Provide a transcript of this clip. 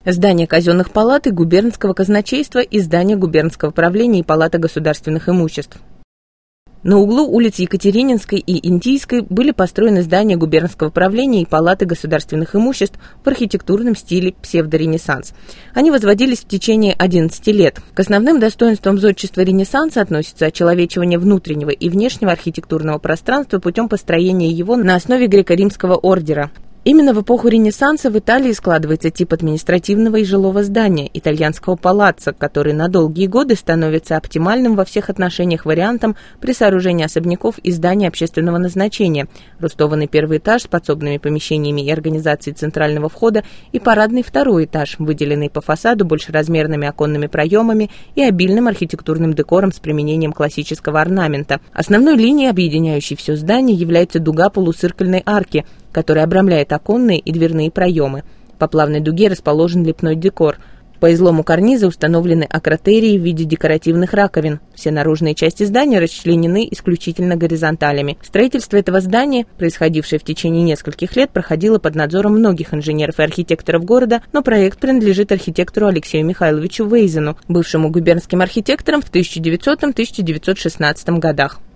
здание казенных палат и губернского казначейства и здание губернского правления и палата государственных имуществ. На углу улиц Екатерининской и Индийской были построены здания губернского правления и палаты государственных имуществ в архитектурном стиле псевдоренессанс. Они возводились в течение 11 лет. К основным достоинствам зодчества Ренессанса относится очеловечивание внутреннего и внешнего архитектурного пространства путем построения его на основе греко-римского ордера. Именно в эпоху Ренессанса в Италии складывается тип административного и жилого здания, итальянского палаццо, который на долгие годы становится оптимальным во всех отношениях вариантом при сооружении особняков и зданий общественного назначения, рустованный первый этаж с подсобными помещениями и организацией центрального входа и парадный второй этаж, выделенный по фасаду большеразмерными оконными проемами и обильным архитектурным декором с применением классического орнамента. Основной линией, объединяющей все здание, является дуга полуциркульной арки, которая обрамляет оконные и дверные проемы. По плавной дуге расположен лепной декор. По излому карниза установлены акротерии в виде декоративных раковин. Все наружные части здания расчленены исключительно горизонталями. Строительство этого здания, происходившее в течение нескольких лет, проходило под надзором многих инженеров и архитекторов города, но проект принадлежит архитектору Алексею Михайловичу Вейзену, бывшему губернским архитектором в 1900-1916 годах.